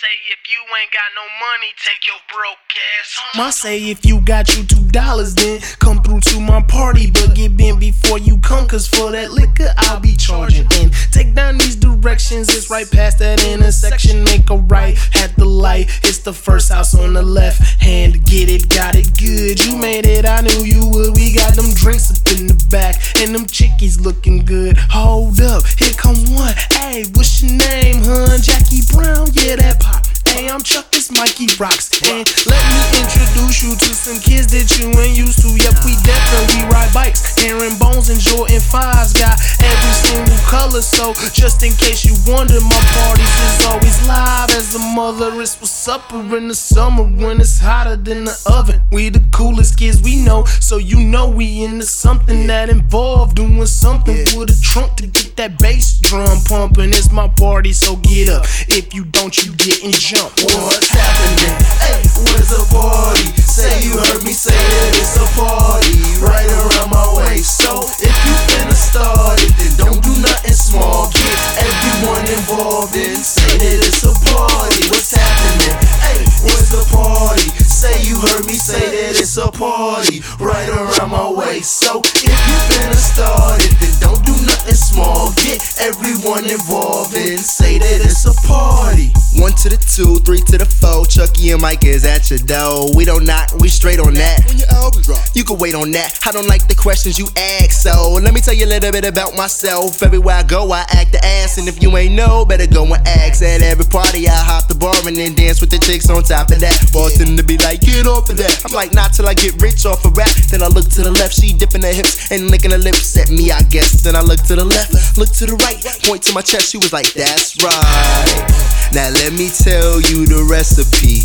say if you ain't got no money, take your broke ass home. Ma say if you got you $2, then come through to my party. But get bent before you come, cause for that liquor I'll be charging. And take down these directions, it's right past that intersection. Make a right at the light, it's the first house on the left hand. Get it, got it good, you made it, I knew you would. We got them drinks up in the back, and them chickies looking good. Hold up, here come one. Hey, what's your name, hun? Jackie Brown, yeah, that pop. Hey, I'm Chuck, it's Mikey Rocks. And let me introduce you to some kids that you ain't used to. Yep, we definitely ride bikes, herringbones and Jordan 5s. Got every single color, so just in case you wonder, my parties is always live as a mother. It's for supper in the summer when it's hotter than the oven. We the coolest kids we know, so you know we into something that involved doing something with a trunk to get that bass drum pumping. It's my party, so get up. If you don't, you getting jumped. What's happening? Hey, where's the party? Say you heard me say that it's a party right around my waist. So if you finna start it, then don't do nothing small. Get everyone involved and say that it's a party. What's happening? Hey, where's the party? Say you heard me say that it's a party right around my waist. So if you finna start it, then don't do nothing small. Get everyone involved and say that it's a party. 1 to the 2, 3 to the 4. Chucky and Mike is at your door. We don't knock, we straight on that. When your album drop, You can wait on that. I don't like the questions you ask, so let me tell you a little bit about myself. Everywhere I go, I act the ass, and if you ain't know, better go and ask. At every party, I hop the bar and then dance with the chicks on top of that. Bartender be like, get off of that. I'm like, not till I get rich off of rap. Then I look to the left, she dipping her hips and licking her lips at me, I guess. Then I look to the left, look to the right, point to my chest. She was like, that's right. Now let me tell you the recipe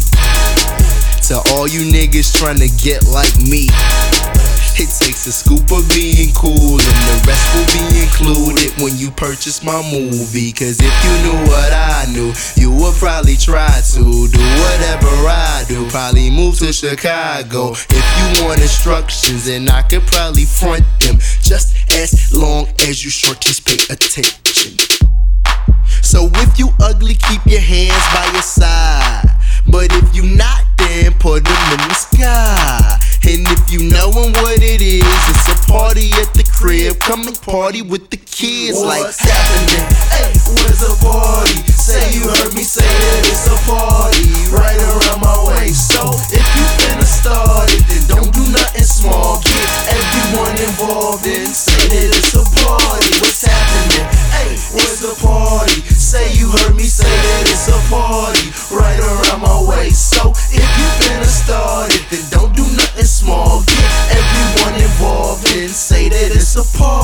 to all you niggas trying to get like me. It takes a scoop of being cool, and the rest will be included when you purchase my movie. Cause if you knew what I knew, you would probably try to do whatever I do. Probably move to Chicago. If you want instructions, then I could probably front them, just as long as you shorties pay attention. So if you ugly, keep your hands by your side. But if you not, then put them in the sky. And if you knowin' what it is, it's a party at the crib. Come and party with the kids. What's happening? Hey, where's the party? Say you heard me say that it's a party right around my waist. So if you finna start it, then don't do nothing small. Get everyone involved and say that it's a party. What's happening? Hey, where's the party? Say you heard me say that it's a party right around my waist. So if you finna start it, then don't do nothing small. Get everyone involved and say that it's a party.